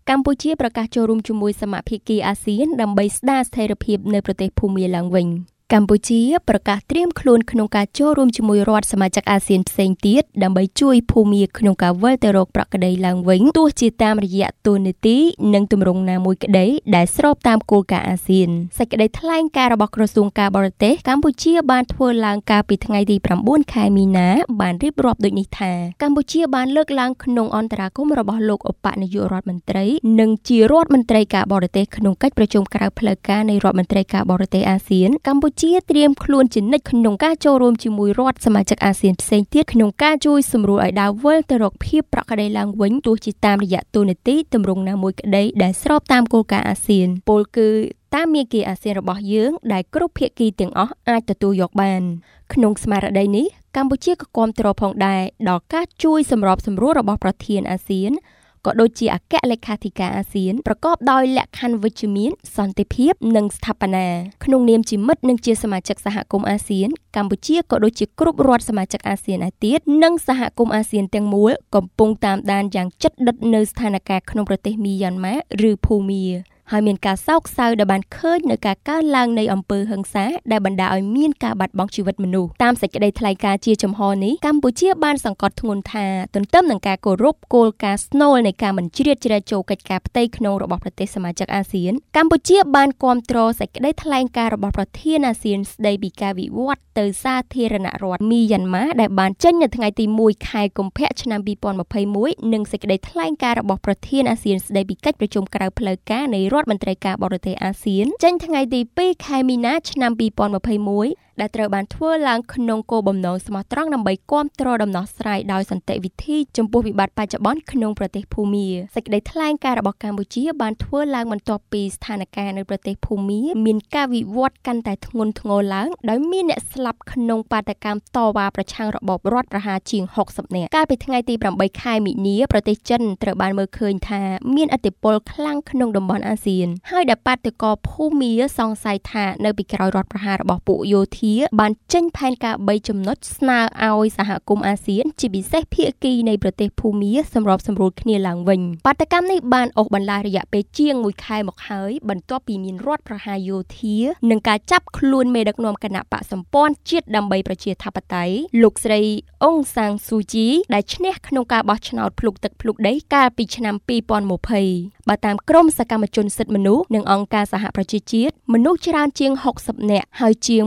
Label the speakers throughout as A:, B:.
A: កម្ពុជាប្រកាសចូលរួមជាមួយសមាភិកីអាស៊ានដើម្បីស្ដារស្ថិរភាពនៅប្រទេសភូមាឡើងវិញកម្ពុជាប្រកាសត្រៀមខ្លួនក្នុងការចូលរួមជាមួយរដ្ឋសមាជិកអាស៊ានផ្សេងទៀតដើម្បីជួយភូមាក្នុងការវិលទៅរកប្រក្តីឡើងវិញទោះជាតាមរយៈទូនីតិនិងទម្រង់ណាមួយក្តីដែលស្របតាមគោលការណ៍អាស៊ានសេចក្តីថ្លែងការណ៍របស់ក្រសួងការបរទេសកម្ពុជាបានធ្វើឡើងកាលពីថ្ងៃទី9ខែមីនាបានរៀបរាប់ដូចនេះថាកម្ពុជាបានលើកឡើងក្នុងអន្តរាគមន៍របស់លោកឧបនាយករដ្ឋមន្ត្រីនិងជារដ្ឋមន្ត្រីការបរទេសក្នុងកិច្ចប្រជុំក្រៅផ្លូវការនៃរដ្ឋមន្ត្រីការបរទេសអាស៊ានកម្ពុជាត្រៀមខ្លួនជានិច្ចក្នុងការចូលរួមជាមួយរដ្ឋសមាជិកអាស៊ានផ្សេងទៀតក្នុងការជួយសម្រួលឲ្យដើរវិលទៅរកភាពប្រក្រតីឡើងវិញទោះជាតាមរយៈទូនីតិទម្រង់ណាមួយក្តីដែលស្របតាមគោលការណ៍អាស៊ានពលគឺតាមមាគ៌ាអាស៊ានរបស់យើងដែលគ្រប់ភាគីទាំងអស់អាចទទួលយកបានក្នុងស្មារតីនេះកម្ពុជាក៏គាំទ្រផងដែរដល់ការជួយសម្របសម្រួលរបស់ប្រធានអាស៊ានក៏ដូចជាអគ្គលេខាធិការអាស៊ានប្រកបដោយលក្ខខណ្ឌវិជ្ជមានសន្តិភាពនិងស្ថាបនាក្នុងនាមជាមិត្តនិងជាសមាជិកសហគមន៍អាស៊ានកម្ពុជាក៏ដូចជាគ្រប់រដ្ឋសមាជិកអាស៊ានឯទៀតនិងសហគមន៍អាស៊ានទាំងមូលកំពុងតាមដានយ៉ាងជិតដិតនៅស្ថានភាពក្នុងប្រទេសមីយ៉ាន់ម៉ាឬភូមាហើយមានការសោកសៅដែលបានឃើញនៅការកើនឡើងនៃអំពើហិង្សាដែលបណ្ដាលឲ្យមានការបាត់បង់ជីវិតមនុស្សតាមសេចក្តីថ្លែងការណ៍ជាចំហនេះកម្ពុជាបានសង្កត់ធ្ងន់ថាទន្ទឹមនឹងការគោរពគោលការណ៍ស្នូលនៃការមិនជ្រៀតជ្រែកចូលកិច្ចការផ្ទៃក្នុងរបស់ប្រទេសសមាជិកអាស៊ានកម្ពុជាបានគាំទ្រសេចក្តីថ្លែងការណ៍របស់ប្រធានអាស៊ានស្តីពីការវិវត្តទៅសាធារណរដ្ឋមីយ៉ាន់ម៉ាដែលបានចេញនៅថ្ងៃទី1ខែកុម្ភៈឆ្នាំ2021និងសេចក្តីថ្លែងការណ៍របស់ប្រធានអាស៊ានស្តីពីកិច្ចប្រជុំក្រៅផ្លូវការនៃរដ្ឋមន្ត្រីការបរទេសអាស៊ានចេញថ្ងៃទី2ខែមីនាឆ្នាំ2021ដែលត្រូវបានធ្វើឡើងក្នុងគោលបំណងស្មោះត្រង់ដើម្បីគាំទ្រដំណោះស្រាយដោយសន្តិវិធីចំពោះវិបត្តិបច្ចុប្បន្នក្នុងប្រទេសភូមាសេចក្តីថ្លែងការណ៍របស់កម្ពុជាបានធ្វើឡើងបន្ទាប់ពីស្ថានភាពនៅប្រទេសភូមាមានការវិវត្តកាន់តែធ្ងន់ធ្ងរឡើងដោយមានអ្នកស្លាប់ក្នុងបាតកម្មតវ៉ាប្រឆាំងរបបរដ្ឋប្រហារជាង60នាក់កាលពីថ្ងៃទី8ខែមីនាប្រទេសចិនត្រូវបានមើលឃើញថាមានឥទ្ធិពលខ្លាំងក្នុងតំបន់អាស៊ានហើយដែលបាតុករភូមាសង្ស័យថានៅពីក្រោយរដ្ឋប្រហាររបស់ពួកយោធាបានចេញផែនការ3ចំណុចស្នើឲ្យសហគមន៍អាស៊ានជាពិសេសភាគីនៃប្រទេសភូមាសម្របសម្រួលគ្នាឡើងវិញបាតកម្មនេះបានអូសបន្លាយរយៈពេលជាង1ខែមកហើយបន្ទាប់ពីមានរដ្ឋប្រហារយោធានិងការចាប់ខ្លួនមេដឹកនាំគណៈបកសម្ព័ន្ធជាតិដើម្បីប្រជាធិបតេយ្យលោកស្រីអ៊ុងសាំងស៊ូជីដែលឈ្នះក្នុងការបោះឆ្នោតភ្លុកទឹកភ្លុកដីកាលពីឆ្នាំ2020បើតាមក្រមសកម្មជនសិទ្ធិមនុស្សនិងអង្គការសហប្រជាជាតិមនុស្សច្រើនជាង60នាក់ហើយជាង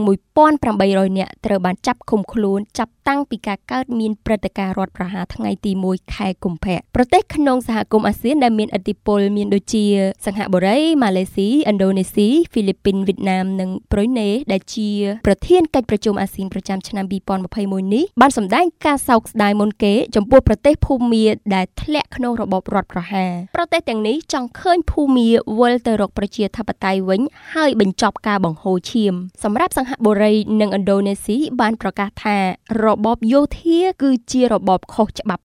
A: 1800នាក់ត្រូវបានចាប់ឃុំខ្លួនចាប់តាំងពីការកើតមានព្រឹត្តិការណ៍រដ្ឋប្រហារថ្ងៃទី1ខែកុម្ភៈប្រទេសក្នុងសហគមន៍អាស៊ានដែលមានឥទ្ធិពលមានដូចជាសិង្ហបុរីម៉ាឡេស៊ីឥណ្ឌូនេស៊ីហ្វីលីពីនវៀតណាមនិងប្រ៊ុយណេដែលជាប្រធានកិច្ចប្រជុំអាស៊ានប្រចាំឆ្នាំ2021នេះបានសម្ដែងការសោកស្ដាយមុនគេចំពោះប្រទេសភូមាដែលធ្លាក់ក្នុងរបបរដ្ឋប្រហារប្រទេសទាំងនេះចង់ឃើញភូមាវិលទៅរកប្រជាធិបតេយ្យវិញហើយបញ្ចប់ការបង្ហូរឈាមសម្រាប់សិង្ហបុរីនិងឥណ្ឌូនេស៊ីបានប្រកាសថារបបយោធាគឺជារបបខុសច្បាប់